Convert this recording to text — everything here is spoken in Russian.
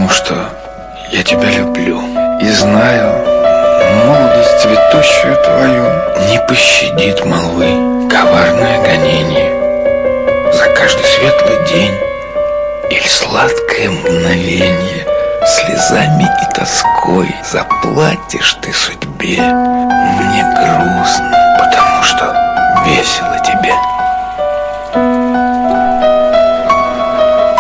потому что я тебя люблю и знаю, молодость цветущую твою не пощадит молвы коварное гонение. За каждый светлый день или сладкое мгновенье слезами и тоской заплатишь ты судьбе